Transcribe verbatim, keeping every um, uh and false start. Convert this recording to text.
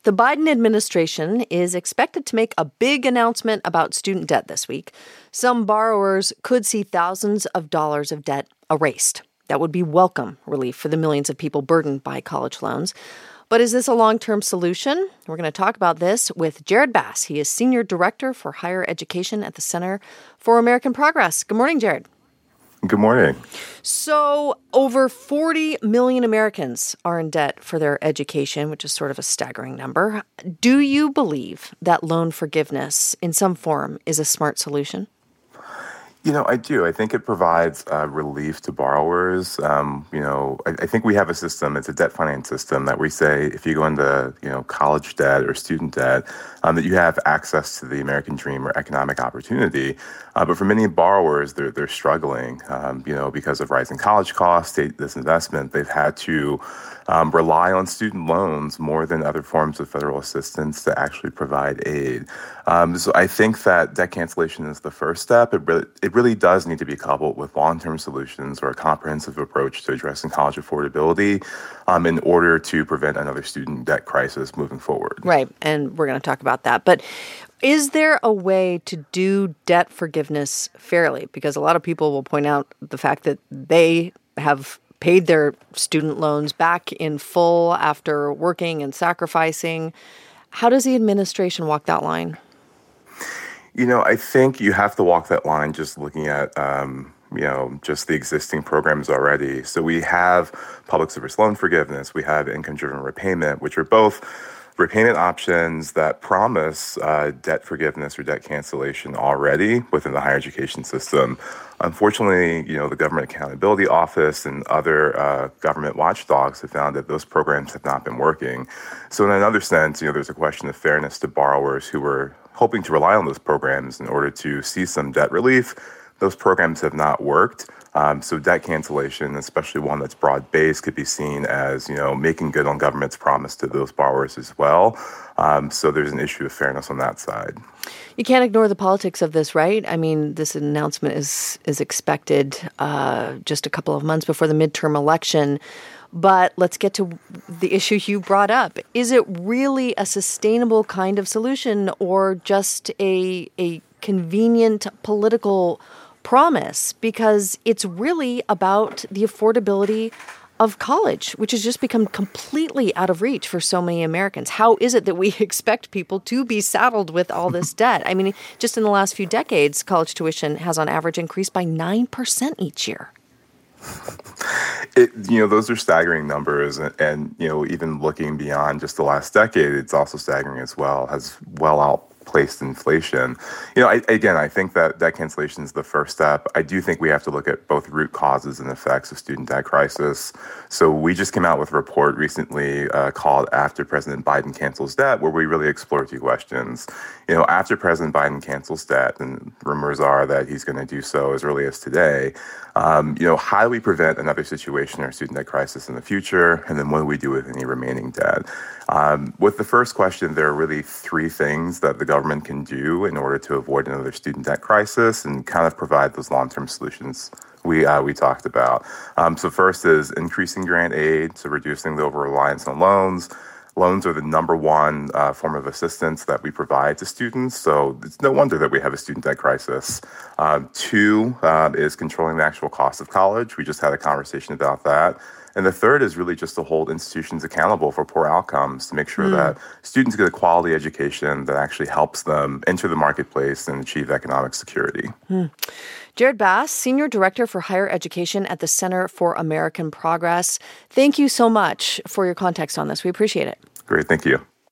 The Biden administration is expected to make a big announcement about student debt this week. Some borrowers could see thousands of dollars of debt erased. That would be welcome relief for the millions of people burdened by college loans. But is this a long-term solution? We're going to talk about this with Jared Bass. He is Senior Director for Higher Education at the Center for American Progress. Good morning, Jared. Good morning. So over forty million Americans are in debt for their education, which is sort of a staggering number. Do you believe that loan forgiveness in some form is a smart solution? You know, I do. I think it provides uh, relief to borrowers. Um, you know, I, I think we have a system, it's a debt finance system that we say if you go into, you know, college debt or student debt, um, that you have access to the American dream or economic opportunity. Uh, but for many borrowers, they're, they're struggling, um, you know, because of rising college costs, state disinvestment. They've had to um, rely on student loans more than other forms of federal assistance to actually provide aid. Um, so I think that debt cancellation is the first step. It really, it really does need to be coupled with long-term solutions or a comprehensive approach to addressing college affordability um, in order to prevent another student debt crisis moving forward. Right, and we're going to talk about that. But is there a way to do debt forgiveness fairly? Because a lot of people will point out the fact that they have paid their student loans back in full after working and sacrificing. How does the administration walk that line? You know, I think you have to walk that line just looking at, um, you know, just the existing programs already. So we have public service loan forgiveness, we have income-driven repayment, which are both repayment options that promise uh, debt forgiveness or debt cancellation already within the higher education system. Unfortunately, you know, the Government Accountability Office and other uh, government watchdogs have found that those programs have not been working. So in another sense, you know, there's a question of fairness to borrowers who were hoping to rely on those programs in order to see some debt relief. Those programs have not worked. Um, so debt cancellation, especially one that's broad-based, could be seen as, you know, making good on government's promise to those borrowers as well. Um, so there's an issue of fairness on that side. You can't ignore the politics of this, right? I mean, this announcement is is expected uh, just a couple of months before the midterm election. But let's get to the issue you brought up. Is it really a sustainable kind of solution or just a a convenient political promise? Because it's really about the affordability of college, which has just become completely out of reach for so many Americans. How is it that we expect people to be saddled with all this debt? I mean, just in the last few decades, college tuition has on average increased by nine percent each year. It, you know, those are staggering numbers. And, and, you know, even looking beyond just the last decade, it's also staggering as well, has well outplaced inflation. You know, I, again, I think that debt cancellation is the first step. I do think we have to look at both root causes and effects of student debt crisis. So we just came out with a report recently uh, called After President Biden Cancels Debt, where we really explore two questions. You know, after President Biden cancels debt, and rumors are that he's going to do so as early as today, um, you know, how do we prevent another situation or student debt crisis in the future? And then what do we do with any remaining debt? Um, with the first question, there are really three things that the government can do in order to avoid another student debt crisis and kind of provide those long-term solutions we uh, we talked about. Um, so first is increasing grant aid, so reducing the over-reliance on loans. Loans are the number one uh, form of assistance that we provide to students, so it's no wonder that we have a student debt crisis. Um, two uh, is controlling the actual cost of college. We just had a conversation about that. And the third is really just to hold institutions accountable for poor outcomes, to make sure mm. that students get a quality education that actually helps them enter the marketplace and achieve economic security. Mm. Jared Bass, Senior Director for Higher Education at the Center for American Progress. Thank you so much for your context on this. We appreciate it. Great. Thank you.